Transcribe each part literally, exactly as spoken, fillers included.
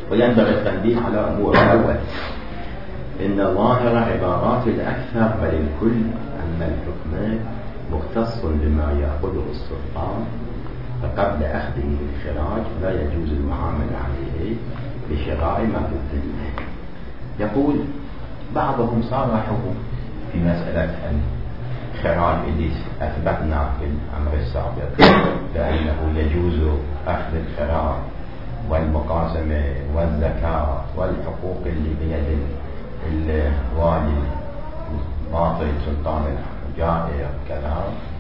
وينبغي التنبيه على أمور. أول، إن ظاهر عبارات الأكثر بل الكل أن الحكم مختص بما يأخذه السلطان، فقبل أخذه بالخراج لا يجوز المعاملة عليه بشراء ما في الذمة. يقول بعضهم صارحوا في مسألة الخراج اللي أثبتنا في الأمر السابق بأنه يجوز أخذ الخراج والمقاسمة والزكاة والحقوق اللي بيد الوالي باطل سلطان الجائر كذا،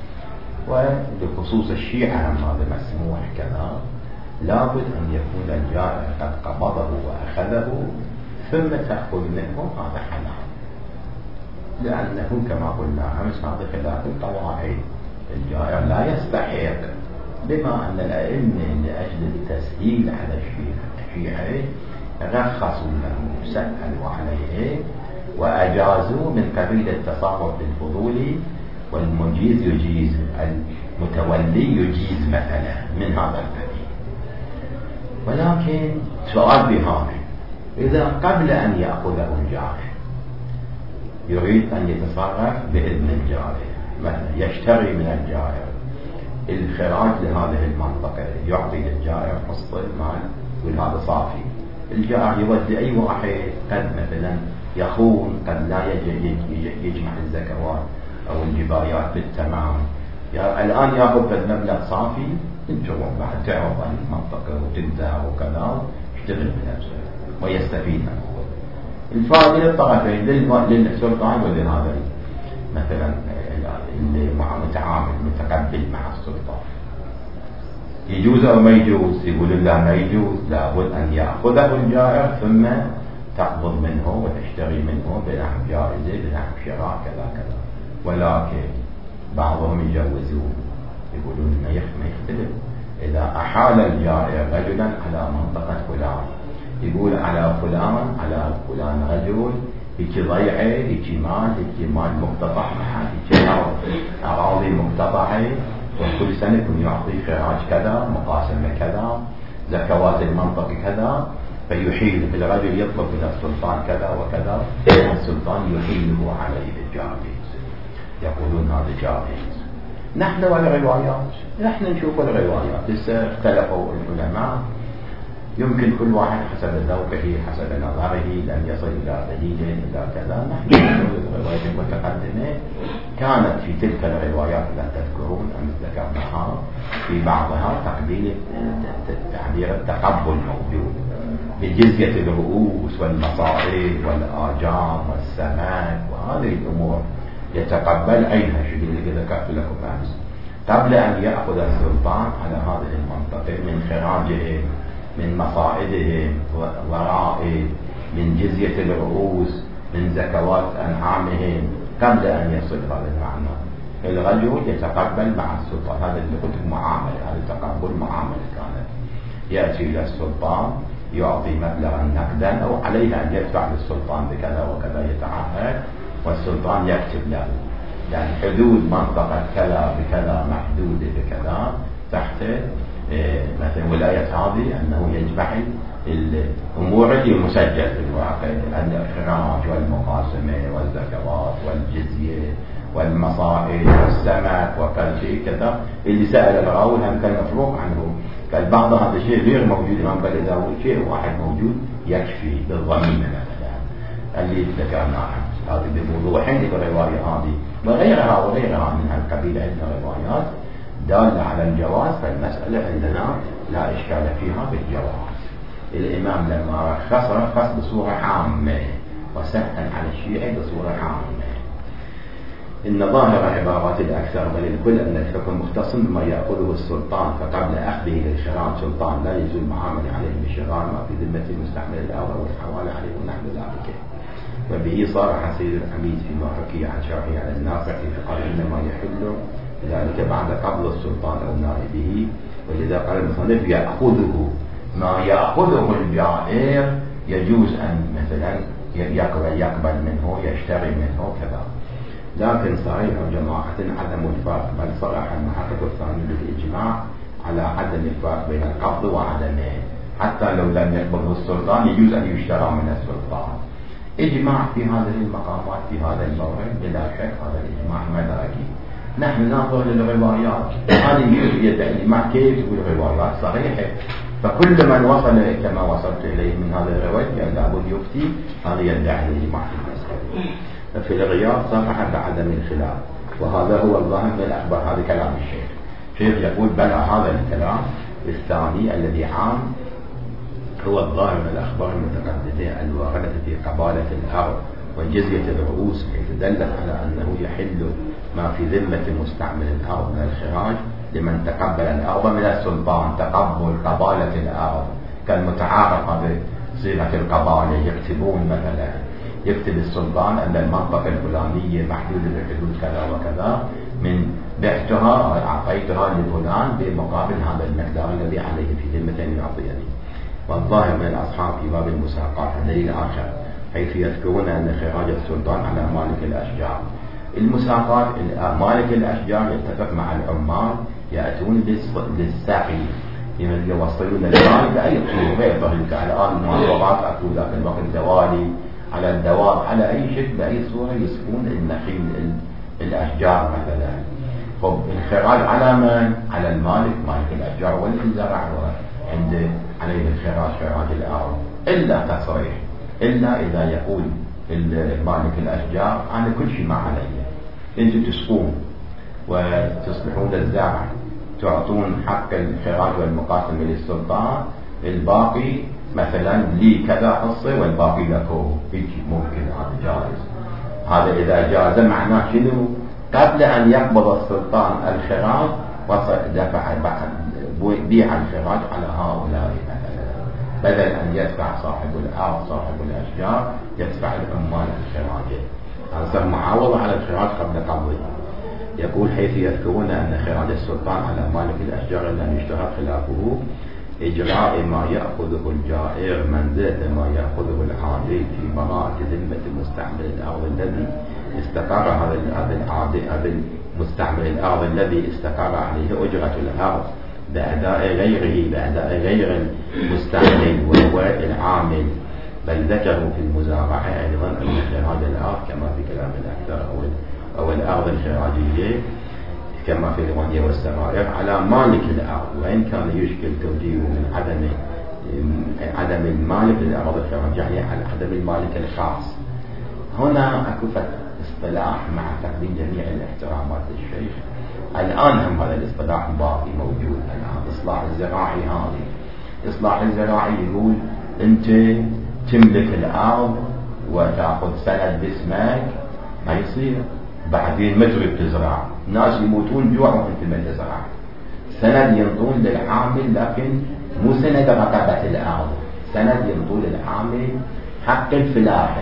وبخصوص الشيعة هذا مسموح كذا. لابد أن يكون الجائر قد قبضه وأخذه ثم تأخذ منه، هذا حلال، لأنه كما قلنا أمس هذا خلاف القواعد. الجائر لا يستحق، بما أن الأئمة لأجل التسهيل على الشيعة رخصوا له، سهلوا عليه وأجازوا من قبيل التصرف الفضولي، والمجيز يجيز، المتولي يجيز مثلا من هذا القبيل. ولكن سؤال بهذا، إذا قبل أن يأخذه الجاري يريد أن يتصرف بإذن الجاري، مثلا يشتري من الجائر الخراج لهذه المنطقة، يعطي للجائر حصة المال وهذا صافي، الجائر يودي أي واحد قد مثلا يخون، قد لا يجمع الزكوات أو الجبايات بالتمام، الآن يأخذ المبلغ صافي، انتم بعد تعرض عن المنطقة وتنتهى وكذا، يشتغل بنفسه ويستفيد منه. الفائدة للطرفين، للسلطان ولهذا مثلا اللي متعامل متقبل مع السلطان. يجوز أو ما يجوز؟ يقول الله ما يجوز، لابد أن يأخذه الجائر ثم تقبض منه وتشتري منه بنحو جائزة بنحو شراء كذا كذا. ولكن بعضهم يجوزون، يقولون ما يختلف. إذا أحال الجائر رجلا على منطقة فلان، يقول على فلان على فلان رجل هيك ضيعة، هيك مال، هيك مال مقتطع معه، هيك أراضي مقتطعة، وكل سنة يكون يعطي خراج كذا، مقاسمة كذا، زكوات المنطقة كذا، فيحيل الرجل يطلب من السلطان كذا وكذا، السلطان يحيله عليه الجائز. يقولون هذا جائز. نحن والروايات، نحن نشوف الروايات، لسه اختلفوا العلماء، يمكن كل واحد حسب ذوقه حسب نظره لم يصل إلى دليل إلى كذا. نحن نقول الروايات المتقدمة كانت في تلك الروايات التي تذكرون أم ذكرناها في بعضها تقبيل تعبير التقبل موجود بجزية الرؤوس والمصائب والآجام والسماك وهذه الأمور يتقبل عينها، شو اللي ذكرت لكم أمس، قبل أن يأخذ السلطان على هذه المنطقة من خراجهم، من مصائدهم ورائهم، من جزية الرؤوس، من زكوات أنعامهم، قبل أن يصل هذا المعنى الرجل يتقبل مع السلطان. هذا اللي قلت معاملة، هذا تقبل معاملة كانت، يأتي إلى السلطان يعطي مبلغا نقدا أو عليه أن يدفع للسلطان بكذا وكذا، يتعهد والسلطان يكتب له يعني حدود منطقة كذا بكذا محدودة بكذا تحت إيه مثلا ولاية هذه، أنه يجمع الأمور اللي مسجل في الواقع، أن الخراج والمقاسمة والزكوات والجزية والمصائد والسمك وكل شيء كذا. اللي سأل الراوي هم كان مفروغ عنه، قال بعض هذا الشيء غير موجود، ما بل إذا هو شيء واحد موجود يكفي بالضميمة مثلا اللي ذكرناه. هذه بوضوحين في الرواية هذه وغيرها وغيرها من هالقبيل عندنا روايات دالة على الجواز، فالمسألة عندنا لا إشكال فيها بالجواز. الإمام لما رخص رخص بصورة عامة وسهل على الشيعة بصورة عامة. إن ظاهر عبارات الأكثر بل الكل أن الحكم مختص بما يأخذه السلطان، فقبل أخذه للشراء سلطان لا يجوز المعاملة عليه بالشراء ما في ذمة المستعمل الأول والحوالة عليه ونحو ذلك. وبه صار سيد الحميد فيما حكي عن شرحه على النافع في قال إنما يحل ذلك بعد قبض السلطان أو نائبه. ولذا قال المصنف يأخذه ما يأخذه الجائر يجوز أن مثلا يقبل, يقبل منه يشتري منه كذا. لكن صحيح جماعة عدم الفرق، بل صرح المحقق الثاني بالإجماع على عدم الفرق بين القبض وعدمه، حتى لو لم يقبضه السلطان يجوز أن يشترى من السلطان. إجماع في هذه المقامات في هذا المورد بلا شك، هذا الإجماع مدركي. نحن ننظر للروايات، هذه يدعي الإجماع كيف يقول روايات صحيحة، فكل من وصل كما وصلت إليه من هذا الرواية يعني لابد يفتي هذا يدعي الإجماع في المسألة. ففي الغياب صرح بعدم الخلاف، وهذا هو الظاهر من الأخبار. هذا كلام الشيخ. الشيخ يقول بلى هذا الكلام الثاني الذي عام هو الظاهر من الأخبار المتقدمة الواردة في قبالة الأرض وجزية الرؤوس، حيث دلت على أنه يحل ما في ذمة مستعمل الأرض من الخراج لمن تقبل الأرض من السلطان. تقبل قبالة الأرض كالمتعارف بصيغة القبالة، يكتبون مثلا يكتب السلطان أن المنطقة الفلانية محدودة بحدود كذا وكذا، من بعتها أعطيتها لفلان بمقابل هذا المقدار الذي عليه في ذمة أن يعطيني. والظاهر من الأصحاب في باب المساقات دليل آخر، حيث يذكرون أن خراج السلطان على مالك الأشجار. المساقات مالك الأشجار يتفق مع العمال يأتون للساقي يوصلون المال بأي صورة، غير ظهرك على الآن المعروضات أكو ذاك الوقت دوالي على الدواب على أي شكل بأي صورة يسكون النخيل الأشجار مثلا. طب الخراج على من؟ على المالك، مالك الأشجار والذي زرع عند عليه الخراج خراج الأرض، إلا تصريح، إلا إذا يقول مالك الأشجار أنا كل شيء ما علي، أنتم تسقون وتصلحون الزرع تعطون حق الخراج والمقاسم للسلطان، الباقي مثلا لي كذا حصة والباقي لكم، هيك ممكن، هذا جائز. هذا إذا جاز معناه شنو؟ قبل أن يقبض السلطان الخراج دفع بيع الخراج على هؤلاء مثلا، بدل أن يدفع صاحب الأرض صاحب الأشجار يدفع العمال الخراج، هذا معاوضة على الخراج قبل قبضه. يقول حيث يذكرون أن خراج السلطان على مالك الأشجار لم يشتهر خلافه إجراء ما يأخذه الجائر منزلة ما يأخذه العادل في براءة ذمة مستعمل الأرض الذي استقر هذا العادل هذا مستعمل الأرض الذي استقر عليه أجرة الأرض بأداء غيره بأداء غير المستعمل وهو العامل. بل ذكروا في المزارعة أيضا أن خراج الأرض كما في كلام الأكثر أو أو الأرض الخراجية كما في الودية والسرائر على مالك الأرض، وإن كان يشكل توجيه من عدم عدم المالك للأرض الخراجية يعني على عدم المالك الخاص. هنا أكفت اصطلاح مع تقديم جميع الاحترامات للشيخ، الآن هم هذا الاصطلاح باقي موجود. الآن إصلاح الزراعي هذه إصلاح الزراعي يقول أنت تملك الأرض وتأخذ سند باسمك، ما يصير. بعدين ما تريد تزرع، الناس يموتون جوع وانت ما تزرع. سند ينطون للعامل لكن مو سند رقابة الأرض، سند ينطون للعامل حق الفلاحة،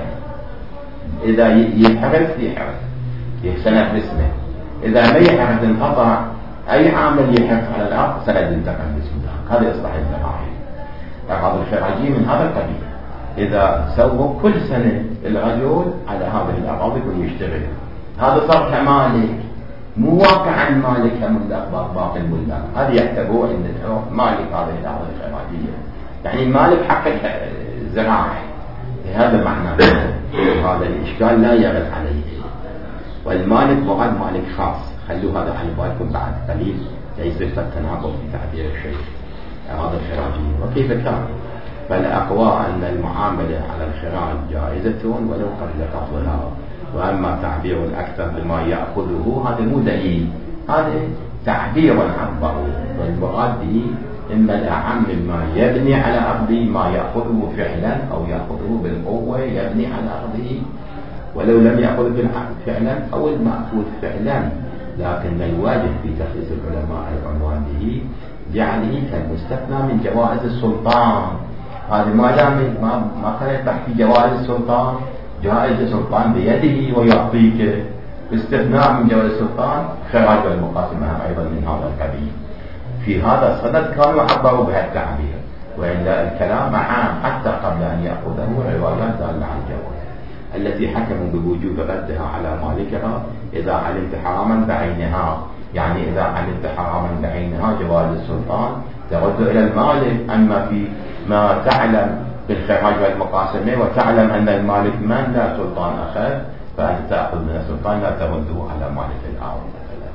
إذا يحرث يحرث سند باسمه، إذا ما يحرث انقطع أي عامل يحرث على الأرض سند ينتقل باسمه. هذا إصلاح الزراعي. الأراضي الخراجية من هذا القبيل، إذا سووا كل سنة الرجل على هذه الأراضي يكون يشتغل، هذا صار كمالك مو واقعا مالك كملاك باقي الملاك، هذا يعتبروه أنه مالك هذه الأراضي الخراجية، يعني مالك حق الزراعة. هذا معناه هذا الإشكال لا يرد عليه. والمالك مراد مالك خاص، خلوا هذا على بالكم بعد قليل يصير التناقض في تعبير الشيء الأراضي الخراجية وكيف كان. فالأقوى أن المعاملة على الخراج جائزة ولو قبل قبضها، وأما تعبير الأكثر بما يأخذه هذا مو دليل، هذا تعبير عبره، والمراد به إما الأعم مما يبني على أرضه ما يأخذه فعلا أو يأخذه بالقوة يبني على أرضه ولو لم يأخذ فعلا أو المأخوذ فعلا. لكن الواجب في تخصيص العلماء العنوان به جعله كالمستثنى من جوائز السلطان. هذا ما دام ما ما كان تحت جوائز السلطان، جائزة السلطان بيده ويعطيك، استثناء من جوائز السلطان خراج والمقاسمة أيضا من هذا القبيل. في هذا الصدد كانوا عبروا بهذا التعبير، وإلا الكلام عام حتى قبل أن يأخذه روايات دالة على الجواز التي حكموا بوجوب ردها على مالكها إذا علمت حراما بعينها، يعني إذا علمت حراما بعينها جواز السلطان ترد إلى المالك. أما في ما تعلم بالخراج والمقاسمة وتعلم أن المالك من لا سلطان أخذ، فأنت تأخذ من السلطان لا ترده على مالك الآخر.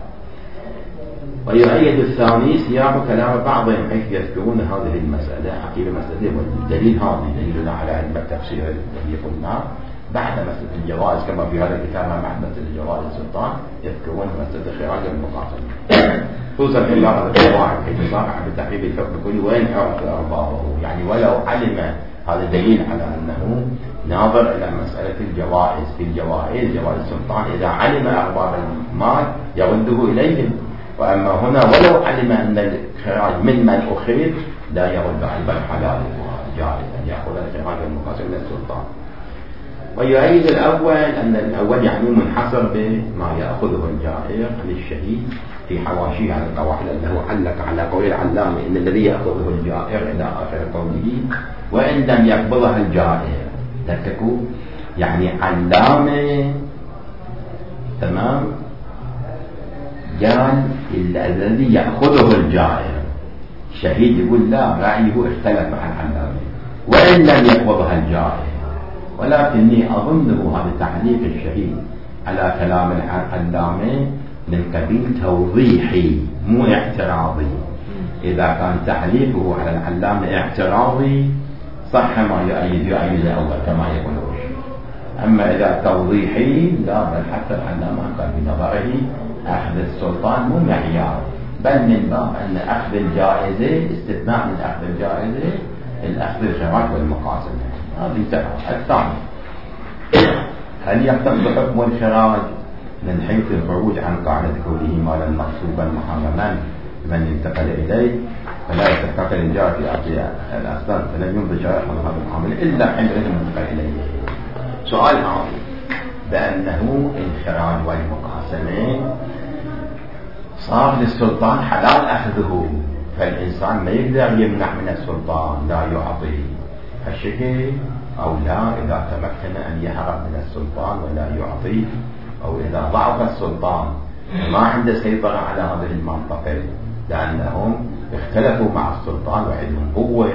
ويؤيد الثاني سياق كلام بعضهم حيث يذكرون هذه المسألة عقيدة مسألة، والدليل هذا دليلنا على علم التفسير الذي قلنا بعد مسألة الجواز كما في هذا الكتاب مع مسألة الجواز السلطان يذكرون مسألة الخراج والمقاسمة، خصوصا في بعض القواعد حيث صرح بتحريم الحكم كل وين عرف أربابه، يعني ولو علم هذا دليل على أنه ناظر إلى مسألة الجوائز. في الجوائز جواز السلطان إذا علم أرباب المال يرده إليهم، وأما هنا ولو علم أن الخراج من من أخذ لا يرد على بل حلال جائز أن يأخذ الخراج المقاسم من السلطان. ويؤيد الأول أن الأول يعني منحصر بما يأخذه الجائر عن الشهيد في حواشيه على القواعد، أنه علق على قول العلامة إن الذي يأخذه الجائر إلى آخر قوله وإن لم يقبضها الجائر تكتكوا، يعني علامة تمام قال الذي يأخذه الجائر. الشهيد يقول لا رأيه اختلف مع العلامة وإن لم يقبضها الجائر، ولكني أظنه هذا تعليق الشهيد على كلام العلامة من قبيل توضيحي مو اعتراضي. إذا كان تعليقه على العلامة اعتراضي صح ما يؤيد يؤيد الأول كما يقول الشيخ، أما إذا توضيحي لا، بل حتى العلامة قال بنظره أخذ السلطان مو معيار، بل من باب أن أخذ الجائزة استثناء من أخذ الجائزة الأخذ الخراج والمقاسمة. هذه سبب. الثاني هل يقتضي حكم الخراج من حيث الخروج عن قاعدة كونه مالا مغصوبا محرما من انتقل إليه فلا يستحق الإنجاز في أعطي الأسباب فلن يمضي شرائح هذا العمل إلا حين ينتقل إليه. سؤال هذا بأنه الخراج والمقاسمة صار للسلطان حلال أخذه، فالإنسان ما يقدر يمنع من السلطان لا يعطي الشيء، أو لا إذا تمكن أن يهرب من السلطان ولا يعطي، أو إذا ضعف السلطان ما عنده سيطرة على هذه المنطقة لأنهم اختلفوا مع السلطان وعندهم قوة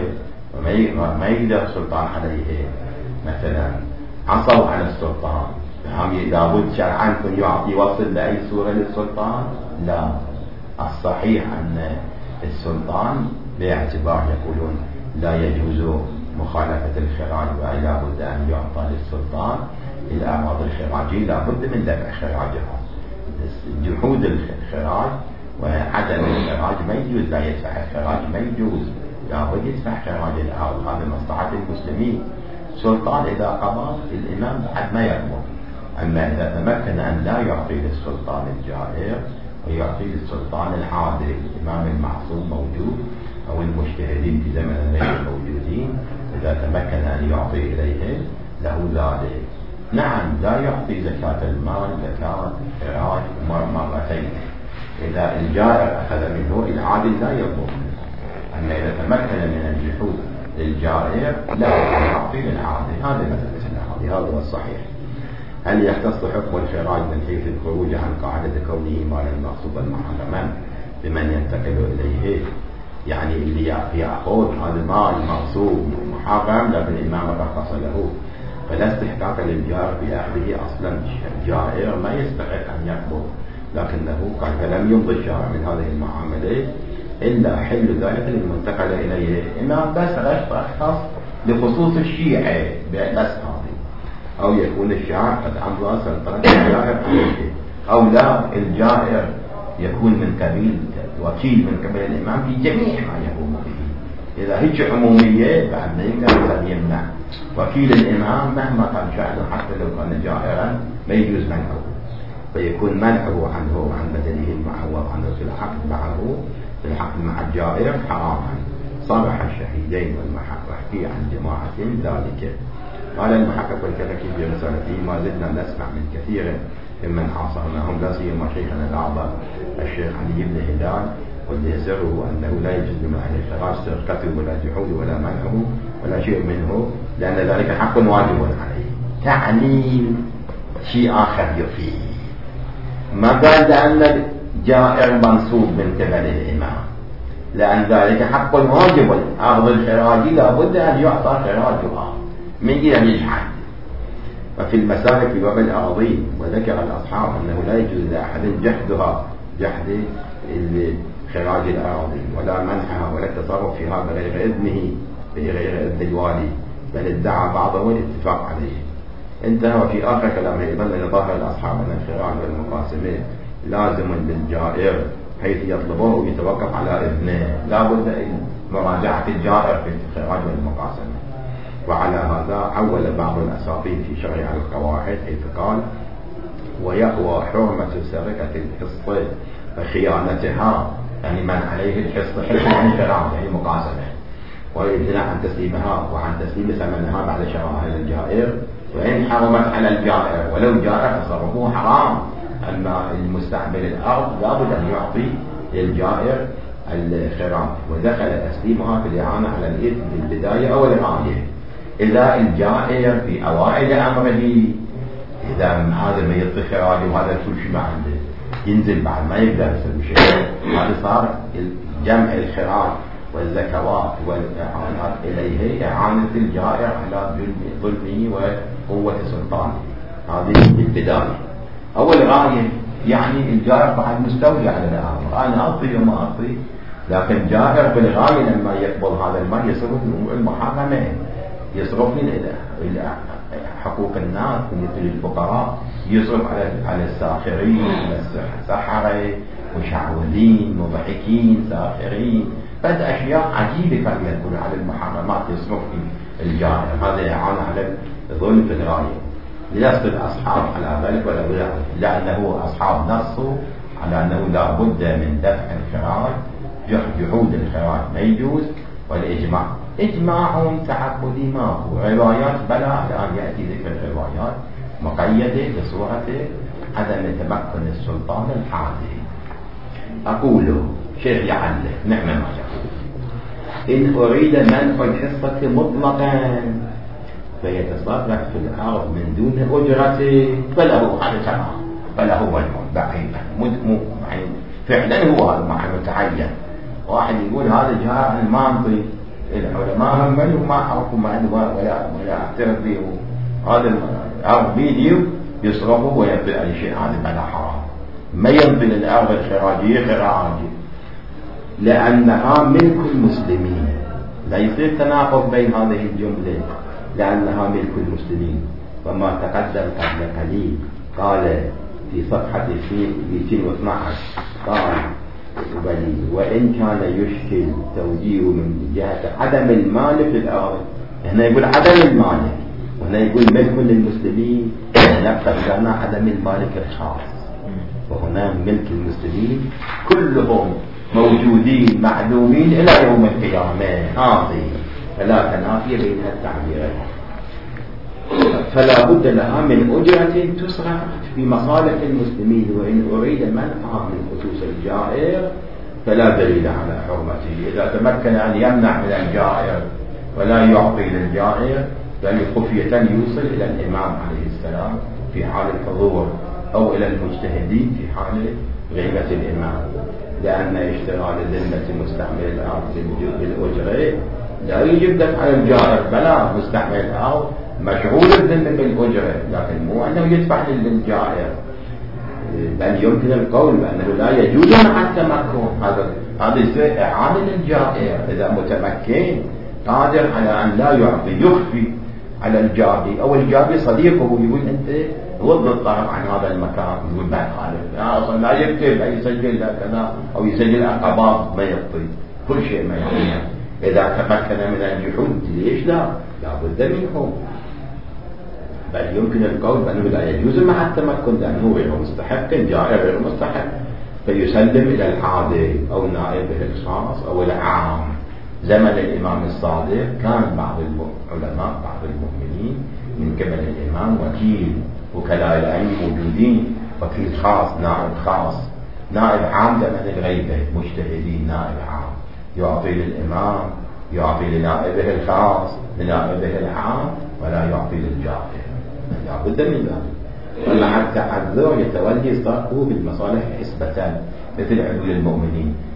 وما يقدر السلطان عليه، مثلا عصوا على السلطان هم لابد شرعا كن يعطي وصل لأي صورة للسلطان؟ لا، الصحيح أن السلطان باعتبار يقولون لا يجوز مخالفة الخراج ولا بد أن يعطى للسلطان الأعراض الخراجية لا بد من دفع خراجها. جحود الخراج وعدم الخراج ما يجوز، لا يدفع الخراج ما يجوز، لا بد يدفع خراج الأرض، هذا مصلحة المسلمين. السلطان إذا قضى الإمام بعد ما يقبض، أما إذا تمكن أن لا يعطي للسلطان الجائر ويعطي للسلطان العادل الإمام المعصوم موجود أو المجتهدين في زمن غير موجودين، إذا تمكن أن يعطي إليه له ذلك. نعم لا يعطي زكاة المال زكاة الخراج مرتين، إذا الجائر أخذ منه العادل لا يطلب منه، أما إذا تمكن من الجحود للجائر لا يعطي للعادل. هذا مثل هذا هو الصحيح. هل يختص حكم الخراج من حيث الخروج عن قاعدة كونه مالا مغصوبا محرما بمن ينتقل إليه؟ يعني اللي يأخذ هذا مال مغصوب محرم لكن الإمام رخص له، فلا استحقاق للجار في أخذه أصلا. الجائر ما يستحق أن يقبض، لكنه قال فلم يمضي الشارع من هذه المعاملة إلا حل ذلك للمنتقل إليه. إمام بس رخص لخصوص الشيعة بس هذه، أو يكون الشارع قد أمضى سلطنة الجائر عليه، أو لا الجائر يكون من قبيل وكيل من قبل الإمام في جميع ما يقوم به. إذا هيك عمومية بعد ما يقدر أن يمنع وكيل الإمام مهما كان شأنه حتى لو كان جائرا ما يجوز منعه، فيكون منعه عنه وعن بدنه المعوض عنه في العقد معه في العقد مع الجائر حراما. صرح الشهيدين والمحقق عن جماعة ذلك. قال المحقق الكركي في رسالته ما زلنا نسمع من كثير ممن عاصرناهم لا سيما شيخنا الأعظم الشيخ علي بن هلال واللي يسره أنه لا يجوز من أهل الخراج سرقته ولا جحوده ولا منعه ولا شيء منه، لأن ذلك حق واجب عليه. تعليل شيء آخر يفيد، ما قال لأن الجائر منصوب من قبل الإمام، لأن ذلك حق واجب. الأرض الخراجي لابد أن يعطى خراجها من أن يجحد. وفي المسالك في باب الأراضين وذكر الأصحاب أنه لا يجوز لأحد جحدها جحد خراج الأراضي ولا منحها ولا التصرف فيها بغير إذنه بغير إذن الوالي، بل ادعى بعضهم الاتفاق عليه. انتهى. وفي آخر كلامه أيضا أن ظاهر الأصحاب أن الخراج والمقاسمة لازم للجائر حيث يطلبه ويتوقف على إذنه، لا بد من مراجعة الجائر في الخراج والمقاسمة. وعلى هذا حول بعض الأساطين في شرع القواعد حيث قال: ويقوى حرمة سرقة الحصة وخيانتها، يعني من عليه الحصة حصة عن الخراج يعني مقاسمة، ويمتنع عن تسليمها وعن تسليم ثمنها بعد شرائها للجائر، وإن حرمت على الجائر ولو جائر تصرفه حرام. أما المستعمل الأرض لابد أن يعطي للجائر الخراج، ودخل تسليمها في الإعانة على الإثم في البداية أو الغاية. إذا الجائر في أوائل أمره إذا هذا ما يعطي خراج وهذا كل شيء ما عنده ينزل بعد ما يقدر يسوي شيء، هذا صار جمع الخراج والزكوات والإعانات إليه إعانة الجائر على ظلمه وقوة سلطانه. هذه البداية. أول غاية يعني الجائر بعد مستولي على الأرض، أنا أعطي وما أعطي، لكن جائر بالغاية لما يقبل هذا المال يصرف المحرمة، يصرف إلى حقوق الناس مثل الفقراء، يصرف على على الساخرين السحرة مشعوذين مضحكين ساخرين، بعد أشياء عجيبة كان يقول على المحرمات يصرف في الجائر. هذا إعانة على الظلم في الغاية. ليصل الأصحاب على ذلك ولا غيره، لأنه أصحاب نصوا على أنه لا بد من دفع الخراج، جحود الخراج ما يجوز، والإجماع إجماع تعبدي ما هو روايات بلا، الآن يأتي ذكر الروايات مقيدة بصورة عدم تمكن السلطان الحادي. أقول شيخ يعلق نعم ما يقول: إن أريد منح الحصة مطلقا فيتصرف في الأرض من دون أجرة فله هذا تمام، فله وجه بعيدا يعني فعلا هو هذا متعين. واحد يقول هذا جاء عن المنطق، العلماء هم من ما عرفوا ما عنده ولا ولا اعترف به، هذا الأرض بيديو يصرفه ويبدأ أي شيء، هذا بلا حرام. ما ينزل الأرض الخراجية خراجية لأنها ملك المسلمين، لا يصير تناقض بين هذه الجملة، لأنها ملك المسلمين. وما تقدم قبل قليل قال في صفحة مئتين واثني عشر قال: وإن كان يشكل توجيه من جهة عدم المالك في الأرض، هنا يقول عدم المالك وهنا يقول ملك للمسلمين، نقصد لنا عدم المالك الخاص، وهنا ملك المسلمين كلهم موجودين معلومين إلى يوم القيامة. هذه فلا تنافي بين التعبيرين، فلا بد لها من أجرة تصرف في مصالح المسلمين. وإن أريد منعها من خصوص الجائر فلا دليل على حرمته. إذا تمكن أن يمنع من الجائر ولا يعطي للجائر بل خفية يوصل إلى الإمام عليه السلام في حال الحضور أو إلى المجتهدين في حال غيبة الإمام، لأن اشتراء ذمة مستعمل الأرض بالأجرة لا يجب دفع الجائر، بلا مستعمل الأرض مشغول الذمة بالأجرة، لكن مو أنه يدفع للجائر، بل يمكن القول بأنه لا يجوز مع التمكن. هذا هذا يصير إعانة للجائر إذا متمكن قادر على أن لا يعطي، يخفي على الجابي أو الجابي صديقه يقول أنت غض الطرف عن هذا المكان، يقول ما يخالف أصلا لا يكتب أو يسجل كذا أو يسجل عقبات ما يعطي كل شيء ما يعطي. إذا تمكن من الجحود ليش لا؟ لا بد منه، بل يمكن القول بأنه لا يجوز مع التمكن لأنه غير مستحق، جائر غير مستحق، فيسلم إلى الحادي أو نائبه الخاص أو العام. زمن الإمام الصادق كان بعض العلماء بعض المؤمنين من قبل الإمام وكيل، وكلاء العلم موجودين، وكيل خاص نائب خاص نائب عام زمن الغيبة، مجتهدين نائب عام يعطي للإمام يعطي لنائبه الخاص لنائبه العام ولا يعطي للجائر، لا بد من ذلك. ومع التعذر يتولي صرفه بالمصالح حسبة مثل عدول المؤمنين،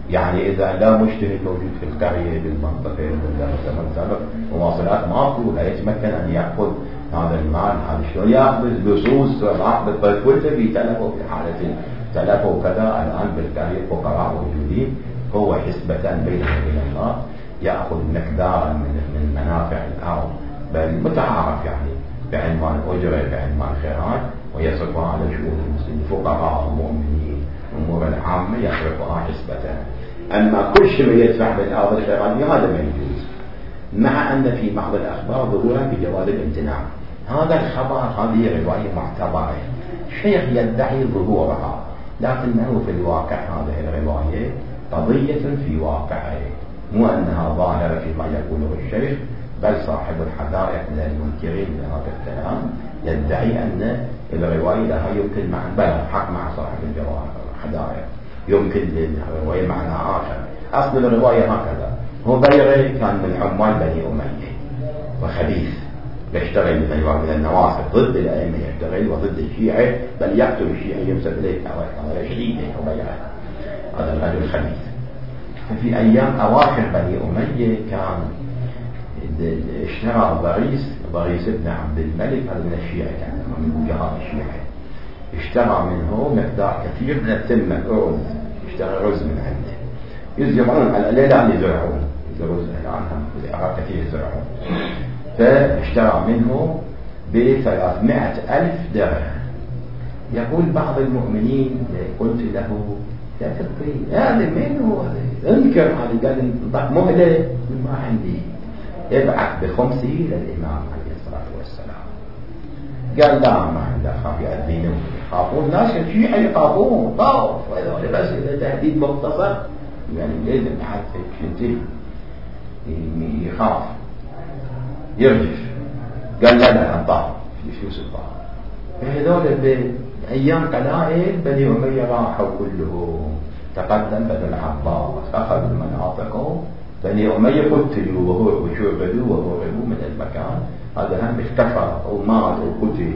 يعني إذا لا مجتهد موجود في القرية بالمنطقة بالزمن السابق مواصلات ماكو، لا يتمكن أن يأخذ هذا المال، هذا شلون يأخذ اللصوص العقد الطيب كله في تلفه في حالة تلفه وكذا. الآن بالقرية فقراء موجودين، هو حسبة بينه وبين الله يأخذ مقدارا من من منافع الأرض بل متعارف يعني بعنوان أجرة بعنوان خيرات، ويصرفها على شؤون المسلمين فقراء المؤمنين أمور العامة يصرفها حسبة. أما كل شيء يدفع بالأرض الخيرات هذا ما يجوز، مع أن في بعض الأخبار ظهورا بجواز الامتناع. هذا الخبر هذه رواية معتبرة، الشيخ يدعي ظهورها، لكنه في الواقع هذه الرواية قضية في واقعه، مو أنها ظاهرة فيما يقوله الشيخ، بل صاحب الحدائق من المنكرين لهذا الكلام يدعي أن الرواية لها يمكن معنى، بل حق مع صاحب الحدائق يمكن للرواية معنى آخر. أصل الرواية هكذا: هو بيري كان من عمال بني أمية وخبيث، يشتغل من النواصب ضد الأئمة، يشتغل وضد الشيعة، بل يقتل الشيعة ينسب إليه هذا شديد. هذا الرجل خبيث. ففي أيام أواخر بني أمية كان اشترى ضريس ضريس ابن عبد الملك، هذا من الشيعة يعني من وجهاء الشيعة، اشترى منه مقدار كثير من التمة الأرز، اشترى رز من عنده يزرعون على الليلة اللي يزرعون الرز الآن في العراق كثير يزرعون. فاشترى منه بثلاثمائة ألف درهم. يقول بعض المؤمنين قلت له لا تبقي هذا منه انكر هذا، قال انطق مهلة ما عندي، ابعث بخمسه للإمام عليه الصلاة والسلام. قال لا ما عنده، خاف يأذينه، يخافون الناس الشيعة يخافون طاف وهذول، بس إذا تهديد مختصر يعني لازم حد ينتهي يخاف يرجف. قال لا لا انطاف في فلوس الطاف. فهذول بأيام قلائل بني أمية راحوا كلهم، تقدم بني العباس أخذوا المناطق، بني أمية قتلوا وهو وشعبدوا وهربوا من المكان، هذا هم اختفى أو مات أو قتل.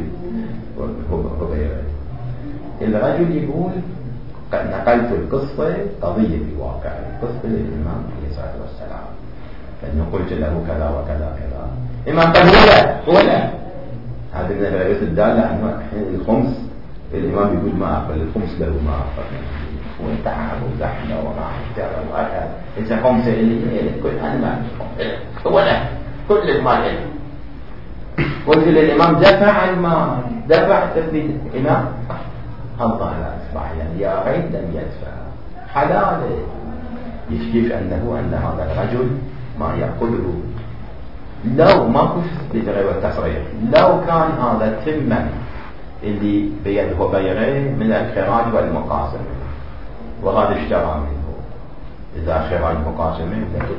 الرجل يقول نقلت القصة قضية بواقع قصة الإمام عليه الصلاة والسلام، لأنه قلت له كذا وكذا كذا. الإمام قال ولا ولا هذا من الرئيس الدالة أنه الخمس، الإمام يقول ما أقبل الخمس له ما أقبل، وانتعب وزحمة وراح اشترى وأكل، إذا خمسة اللي كل أنا ما ولا كل المال إلي. قلت للإمام دفع المال، دفع تثبيت الإمام الله لا أصبح يعني يا ريت لم يدفع حلال. يشكيك أنه أن هذا الرجل ما يقوله لو ما كنت بغير التصريح، لو كان هذا تما اللي بيده بيره من الخراج والمقاسم وهذا اشترى منه، إذا خراج مقاسمه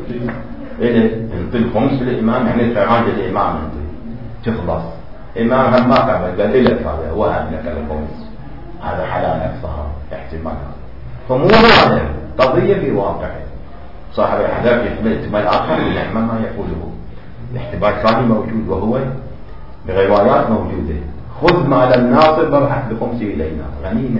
انت الخمس للإمام يعني الخراج الإمام انت تخلص. إمام هم ما قبل قال إلك هذا وهب لك الخمس، هذا حلالك صار احتمال. فمو هذا قضية في واقعه، صاحب الحدث يحمل احتمال آخر لنعمة ما يقوله، الاحتمال ثاني موجود وهو بروايات موجودة: خذ مال الناصب وابعث بخمسه إلينا غنيمة.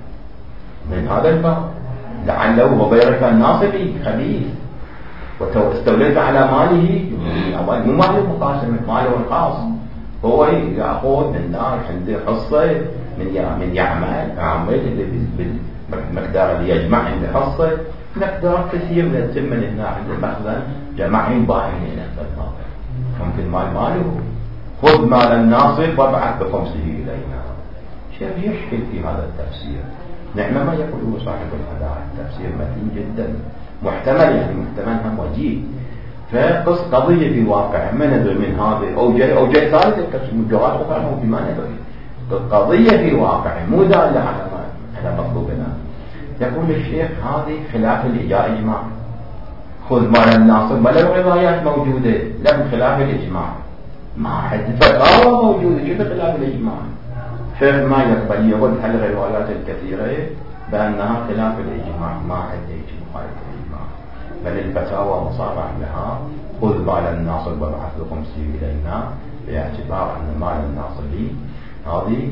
من هذا الباب لعله وبيرك الناصبي خبيث واستوليت على ماله، مو ماله مقاسمة، ماله الخاص، هو يأخذ من الناس عنده حصة من من يعمل عمل بالمقدار اللي يجمع عنده حصة، مقدار كثير من التمن هنا عنده مثلا جمعين باعين هنا ممكن مال ماله. خذ مال الناصب وابعث بخمسه إلينا. شيء يشكل في هذا التفسير، نعم ما يقوله صاحب الحدائق تفسير متين جدا محتمل، يعني محتمل هم وجيه. فقص قضية في واقع ما ندري من هذا أو جاي أو جاي ثالث من جوات أخرى ممكن ما ندري، قضية في واقع مو دالة على ما على مطلوبنا. يقول الشيخ هذه خلاف الإجماع إجماع، خذ مال الناصب ولا الروايات موجودة لا خلاف الإجماع، ما حد فتاوى موجودة شو خلاف الإجماع. شيخ ما يقبل يقول هل الروايات الكثيرة بأنها خلاف الإجماع، ما حد يجي مخالف الإجماع، بل الفتاوى مصارح لها: خذ مال الناصب وابعث بخمسه إلينا، باعتبار أن مال الناصبي هذه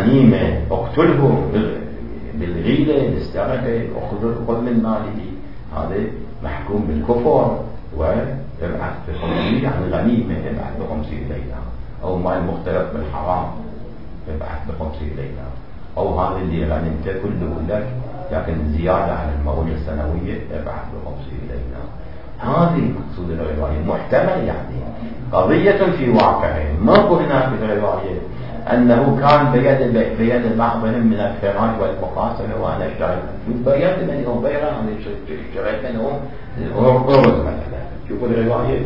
غنيمة، اقتله بالغيلة بالسرقة، خذ من ماله هذا محكوم بالكفر ويبعث بخمسين يعني غنيمة يبعث بخمسين دينار، أو مال مختلط بالحرام يبعث بخمسين دينار، أو هذا اللي غنمته كله لك لكن زيادة عن المغولة السنوية يبعث بخمسين دينار. هذه مقصود الرواية محتمل، يعني قضية في واقعه. ماكو هناك في الرواية أنه كان بيد بيد بعضهم من الفراج والمقاسمة وأنا اشتريت بيد منهم بيرا أنا اشتريت منهم أرز مثلا. شوفوا الرواية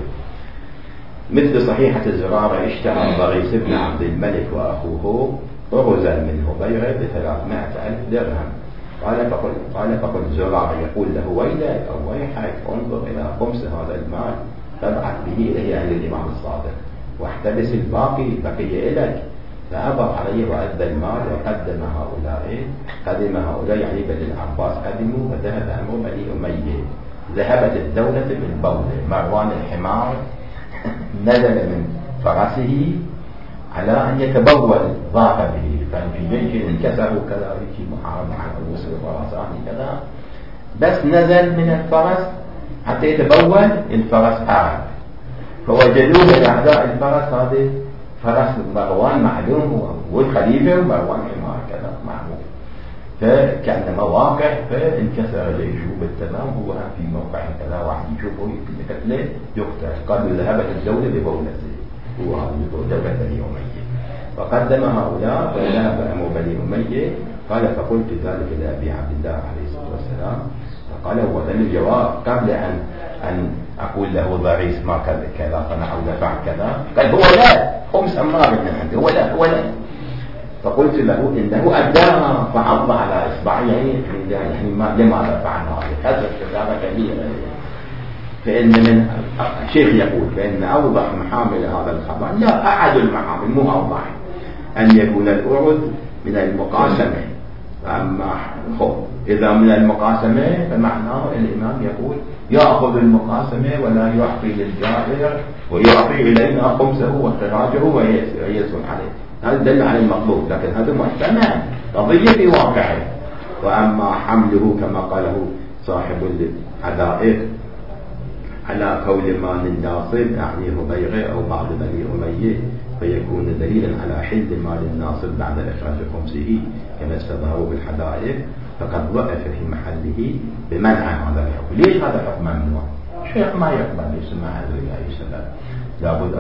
مثل صحيحة الزرارة اشترى ضريس بن عبد الملك وأخوه أرزا منه بيرا بثلاثمائة ألف درهم. قال فقل قال فقل زرارة يقول له ويلك أو ويحك انظر إلى خمس هذا المال فابعث به إلى أهل الإمام الصادق واحتبس الباقي بقي إليك. فأبر عليه وأدى المال وقدم هؤلاء قدم هؤلاء يعني بني العباس قدموا وذهب أمر بني أمية. ذهبت الدولة بالبولة. مروان الحمار نزل من فرسه على أن يتبول ضاق به، كان في جيش انكسروا كذا في محاربة على الوصل الخراسان كذا، بس نزل من الفرس حتى يتبول الفرس هرب، فوجدوه لأعداء الفرس هذا فرس مروان معلوم والخليفة ومروان حمار كذا معروف، فكأنما واقع فانكسر جيشه بالتمام. هو في موقع كذا واحد يشوفه يقتله يقتل. قالوا ذهبت الدولة ببولته، هو هذه دولة بني أمية. فقدم هؤلاء فذهب أمر بني أمية. قال فقلت ذلك لأبي عبد الله عليه الصلاة والسلام، فقال هو ذا الجواب قبل أن أن أقول له ضريس ما كذا كذا صنع أو دفع كذا، قال هو لا خمس أمار من عنده، هو لا هو لا. فقلت له إنه أداها فعض على إصبعيه يعني ما لماذا فعل هذا؟ هذا كتابة كبيرة. فإن من الشيخ يقول فإن أوضح محامل هذا الخبر لا أحد المحامل مو أوضح أن يكون الأرز من المقاسمة. أما خب إذا من المقاسمة فمعناه الإمام يقول يأخذ المقاسمة ولا يعطي للجائر ويعطي إلينا خمسه وخراجه ويسر عليه. هذا دل على المطلوب، لكن هذا محتمل قضية في واقعه. وأما حمله كما قاله صاحب الحدائق على قول مال الناصب يعني هبيرة أو بعض بني أمية فيكون دليلا على حل مال الناصب بعد إخراج خمسه كما استظهروا بالحدائق، فقد ضعف في محله بمنع هذا الحكم. ليش هذا الحكم ممنوع؟ الشيخ ما يقبل يسمع هذا عليه السلام، لابد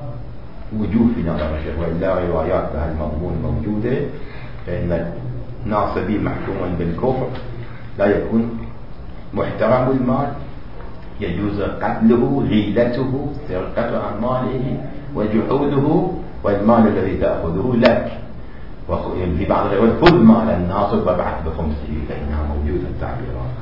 وجوه في نظر الشيخ، وإلا روايات بها المضمون موجودة. فإن الناصبي محكوم بالكفر لا يكون محترم المال، يجوز قتله غيلته سرقة أمواله وجحوده، والمال الذي تأخذه لك. وفي بعض الروايات خذ مال الناصب وابعث بخمسه، فإنها موجودة التعبيرات.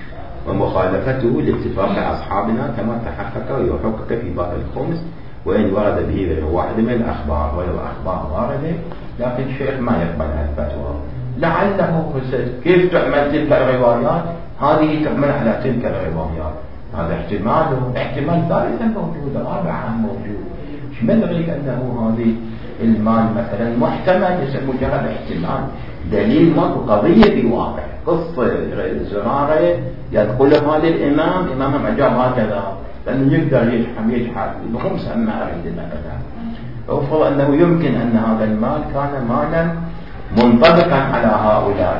ومخالفته لاتفاق أصحابنا كما تحقق ويحقق في باب الخمس، وإن ورد به غير واحد من الأخبار، ولو أخبار واردة لكن الشيخ ما يقبل الفتوى. لعله كيف تعمل تلك الروايات؟ هذه تعمل على تلك الروايات، هذا احتمال احتمال ثالثا موجود، رابعا موجود. مش مدرك أنه هذه المال مثلا محتمل، مجرد احتمال دليل ماكو قضية في واقع. قصة زرارة يدخلها للإمام، إمامهم أجاب هكذا لأنه يقدر يجحم يجحم بخمس أما أريد مثلا. أفضل أنه يمكن أن هذا المال كان مالا منطبقا على هؤلاء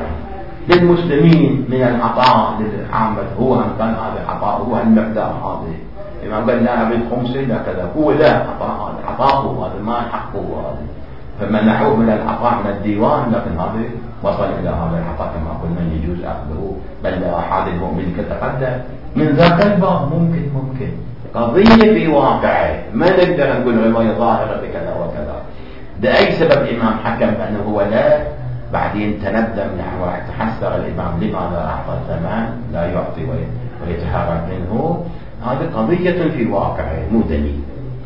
للمسلمين من العطاء للعامة. هو أن كان هذا العطاء هو المقدار هذا، الإمام قال لا أريد خمسة لا كذا، هو لا عطاء هذا عطاءه هذا ما حقه هذا، فمنحوه من العطاء من الديوان، لكن هذا وصل إلى هذا العطاء كما قلنا يجوز أخذه بل أحد المؤمن كتقدم من ذاك الباب. ممكن ممكن قضية في واقعه، ما نقدر نقول رواية ظاهرة بكذا وكذا. بأي سبب الإمام حكم بأنه هو لا، بعدين تندم نحو تحسر الإمام لماذا أعطى الثمن لا يعطي ويتهرب منه. هذه قضية في واقعه مو دليل.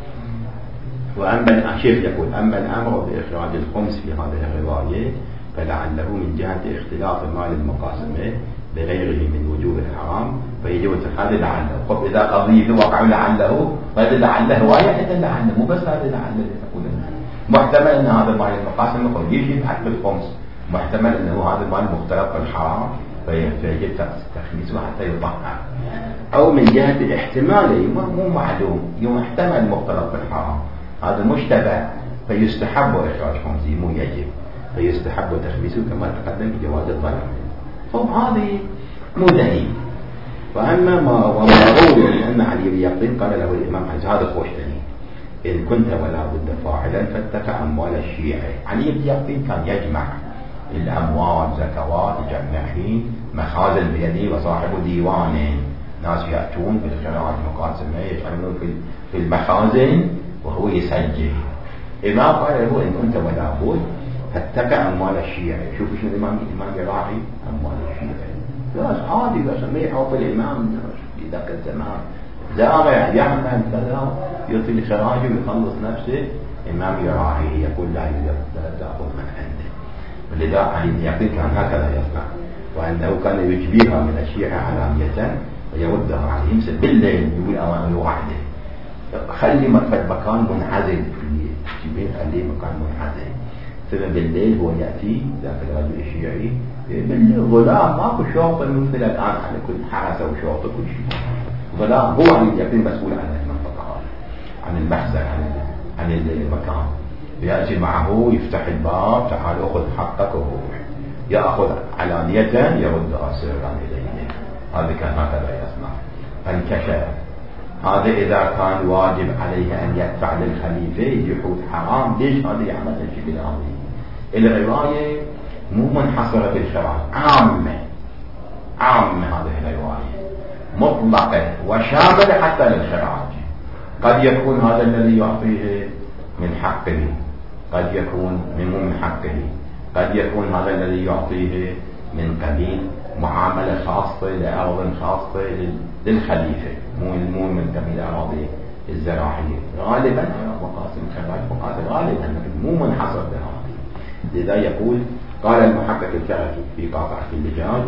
وأما الشيخ يقول أما الأمر بإخراج الخمس في هذه الرواية فلعله من جهة اختلاط مال المقاسمة بغيره من وجوه الحرام فيجب اتخاذ لعله. طب إذا قضية في واقع لعله فهذا لعله رواية إذا لعله مو بس هذا لعله تقول محتمل أن هذا مال المقاسمة قد يجب حتى الخمس، محتمل أنه هذا المال مختلط بالحرام فيجب تخميسه حتى يطهر، أو من جهة الاحتمال مو معلوم، يوم احتمل مختلط بالحرام هذا مشتبه فيستحب إخراج خمسه مو يجب، فيستحب تخميسه كما تقدم بجواز الظلم. طب هذه مو دليل. وأما ما ومعروف أن علي بن يقين قال له الإمام هذا خوش دليل، إن كنت ولا بد فاعلا فاتقى أموال الشيعة. علي بن يقين كان يجمع الأموال زكوات جمعين مخازن بيده وصاحب ديوان، ناس يأتون بالخراج مقاسمة يجعلون في المخازن وهو يسجل. الإمام قال له إن كنت ولا بد فاتقى أموال الشيعة. شوف شو الإمام الإمام يراعي أموال الشيعة، ناس عادي بس ما يحط الإمام في ذاك الزمان زارع يعمل كذا يعطي خراجه ويخلص نفسه، الإمام يراعيه يقول لا تأخذ من عنده. ولذا علي بن يقين كان هكذا يصنع، وأنه كان يجبيها من الشيعة علانية ويردها عليهم بالليل، يقول أوامر وحده خلي مكان منعزل في جبين، خليه مكان منعزل. ثم بالليل هو يأتي ذاك الرجل الشيعي بالظلام، ماكو شرطة مثل الآن على كل حرسة وشرطة كل شيء، ظلام. هو علي بن يقين مسؤول عن المنطقة، عن المحزن، عن عن المكان. يأتي معه يفتح الباب، تعال أخذ حقك وروح، يأخذ علانية يردها سرا إليه. هذا كان هكذا يصنع. فانكشف هذا إذا كان واجب عليه أن يدفع للخليفة يحوث حرام، ليش هذا يعمل الشيء بالأرضي؟ الرواية مو منحصرة بالخراج، عامة عامة هذه الرواية مطلقة وشاملة حتى للخراج. قد يكون هذا الذي يعطيه من حقه، قد يكون من حقه، قد يكون هذا الذي يعطيه من قبيل معاملة خاصة لأرض خاصة للخليفة، مو مو من قبيل أراضي الزراعية. غالبا مقاسم الخراج مقاسم غالبا مو منحصر بهذه. لذا يقول قال المحقق الكركي في قاطعة اللجان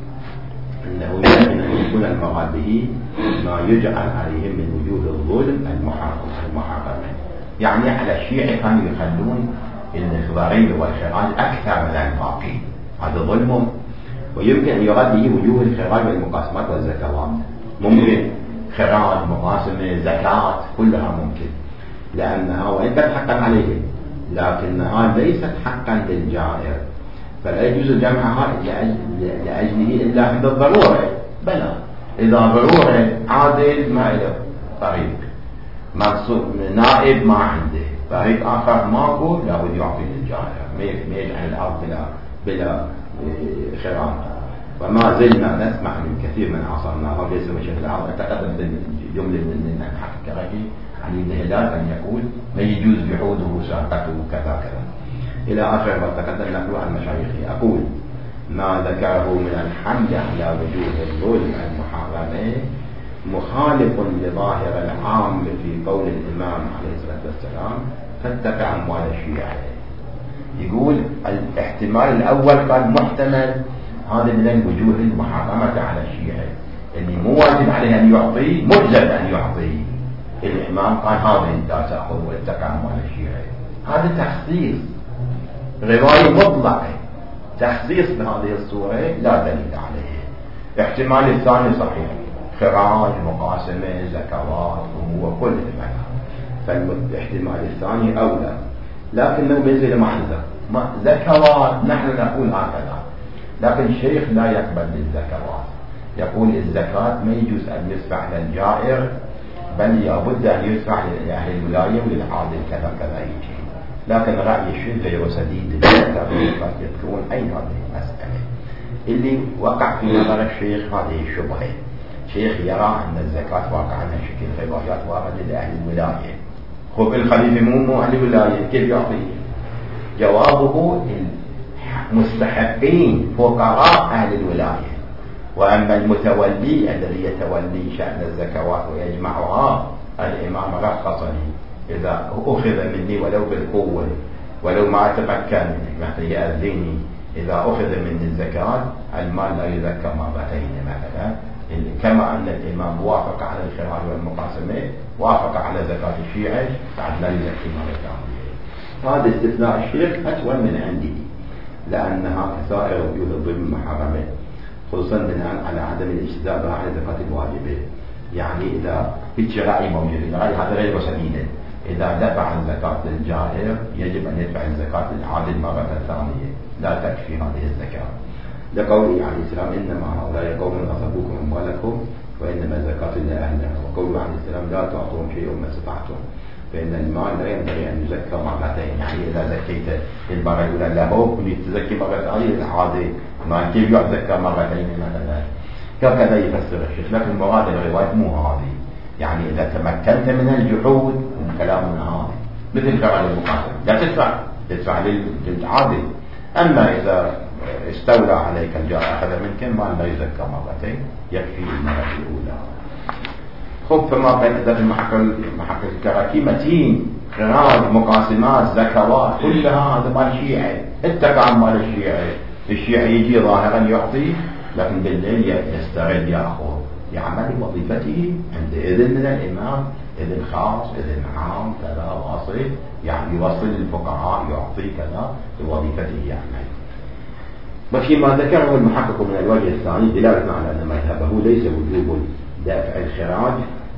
أنه يمكن أن يكون المراد به ما يجعل عليهم من وجود الظلم المحرمة، يعني على الشيعة كانوا يخلون الضريبة والخراج أكثر من الباقي، هذا ظلم. ويمكن أن يراد به وجوه الخراج والمقاسمات والزكوات، ممكن خراج مقاسمة زكاة كلها ممكن، لأنها وإن كانت حقا عليهم لكنها ليست حقا للجائر، فلا يجوز جمعها لأجله إلا عند الضرورة. بلى إذا ضرورة عادل ما له طريق، نائب ما عنده طريق آخر ماكو، لابد يعطي للجائر، ما يجعل الأرض بلا بلا خراج. وما زلنا نسمع من كثير من عصرنا ليس مشهد الأرض. تقدم جملة من الحق الكركي عن ابن هلال أن يقول ما يجوز جحوده وساقته كذا كذا إلى آخر ما تقدم نقله عن مشايخه. أقول ما ذكره من الحمد على وجوه الظلم المحرمة مخالف لظاهر العام في قول الإمام عليه الصلاة والسلام فاتقى أموال الشيعة. يقول الاحتمال الأول كان محتمل، هذا من الوجوه المحرمة على الشيعة اللي مو واجب عليه أن يعطي، مجزم أن يعطي. الإمام قال هذا انت تأخذ واتقى أموال الشيعة، هذا تخصيص، رواية مطلقة، تخصيص بهذه الصورة لا دليل عليه. احتمال الثاني صحيح، خراج مقاسمة زكوات أمور كل المعنى، فالاحتمال الثاني أولى، لكنه منزل محدثة زكوات نحن نقول هكذا، لكن الشيخ لا يقبل للزكوات، يقول الزكاة ما يجوز أن يدفع للجائر، بل لابد أن يدفع لأهل الولاية وللعادل كذا كذا يجي. لكن رأي الشيخ غير سديد قد يذكرون أين هذه المسألة اللي وقع في نظر الشيخ. هذه الشبهة، الشيخ يرى أن الزكاة واقع عنها شكل روايات واردة لأهل الولاية. خب الخليفة مو أهل الولاية كيف يعطيه؟ جوابه مستحقين فقراء أهل الولاية، وأما المتولي الذي يتولي شأن الزكوات ويجمعها الإمام رخص لي إذا أخذ مني ولو بالقوة ولو ما أتمكن مثل يأذيني، إذا أخذ مني الزكاة المال لا يزكى ما بقين مثلا، كما أن الإمام وافق على الخراج والمقاسمة وافق على زكاة الشيعة بعد لا يزكي ما بقين. هذا استثناء الشيخ أسوأ من عندي، لأنها كسائر وجوه الظلم محرمة، خصوصا بناء على عدم الاجتزاء بها عن الزكاة الواجبة. يعني إذا في رأي موجود، الرأي هذا غير سليم، إذا دفع الزكاة للجائر يجب أن يدفع الزكاة للعادل مرة ثانية، لا تكفي هذه الزكاة. لقوله عليه السلام إنما هؤلاء قوم غصبوكم أموالكم وإنما الزكاة لأهلها، وقوله عليه السلام لا تعطوهم شيئا ما استطعتم، فإن المال لا ينبغي أن يزكى مرتين. يعني إذا زكيت المرة الأولى لا هو كنت تزكي مرة ثانية العادة ما كيف يزكى مرتين مثلا، هكذا يفسر الشيخ. لكن مراد الرواية مو هذه، يعني إذا تمكنت من الجحود كلامنا هذا مثل كلام المقاتل لا تدفع، تدفع للعادل. أما إذا استولى عليك الجائر أخذ منك مال لا يزكى مرتين، يكفي المرة الأولى. خب فما بين ذات المحقق الكراكيمتين خراج مقاسمات زكوات كلها هذا مال الشيعي، اتبع مال الشيعي. الشيعي يجي ظاهرا يعطي لكن بالليل يستغل يأخذ، يعمل وظيفته عند إذن من الإمام، إذن خاص إذن عام كذا واصل، يعني يوصل للفقراء يعطي كذا بوظيفته يعمل. وفيما ذكره المحقق من الوجه الثاني دلالة على أن مذهبه ليس وجوب دافع الخراج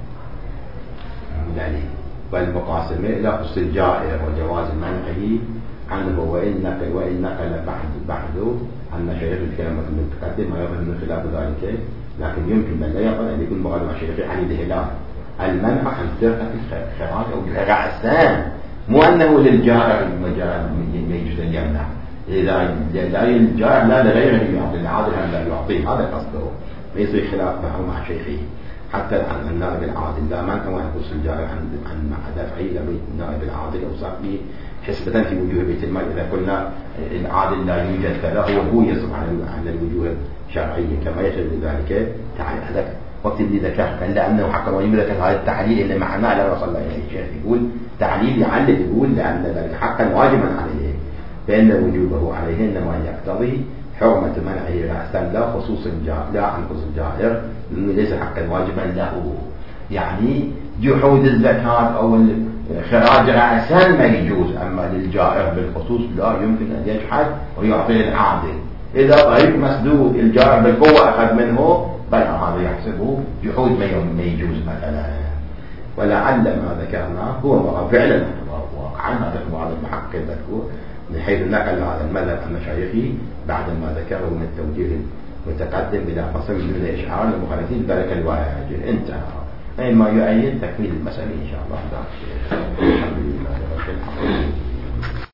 عليه والمقاسمة لا خص الجائر وجواز منعه عنه، وإن نقل وإن نقل بعد بعده عن شيخ الكلام المتقدم ما يظهر من خلاف ذلك، لكن يمكن بل لا يقل أن يكون مراد مع شيخ علي الهلال المنع عن سرقة الخراج أو رأسان، مو أنه للجائر يجوز أن يمنع، إذا لا الجائر لا لغيره يعطي العادل أن لا يعطيه، هذا قصده. ليس خلاف معه مع شيخه حتى عن النائب العادل لا منع وأن يخص الجائر عن عن دفعه لبيت النائب العادل أو صار به حسبة في وجوه بيت المال. إذا قلنا العادل لا يوجد كذا هو هو يصف عن الوجوه الشرعية كما يشهد ذلك تعالى وقت اللي ذكرت لأنه حقا ويمكن هذا التعليل اللي معناه لا وصل إليه الشيخ يقول تعليل يعلل يقول لأن ذلك حقا واجبا عليه، فإن وجوبه عليه إنما يقتضي حرمة منعه رأسا لا خصوص الجائر لا عن خصوص الجائر لأنه ليس حقا واجبا له. يعني جحود الزكاة أو خراج رأسا ما يجوز، أما للجائر بالخصوص لا يمكن أن يجحد ويعطيه العادل. إذا طريق مسدود الجائر بالقوة أخذ منه بل هذا يحسبه جحود ما يجوز مثلا. ولعل ما ذكرناه هو فعلا واقعا هذا بعض المحقق ذكره من حيث نقل هذا المذهب عن مشايخه بعد ما ذكره من التوجيه المتقدم بلا فصل من إشعار المخالفين ذلك الواجب انتهى. أي ما يؤيد تكميل المسألة إن شاء الله. الحمد لله رب العالمين.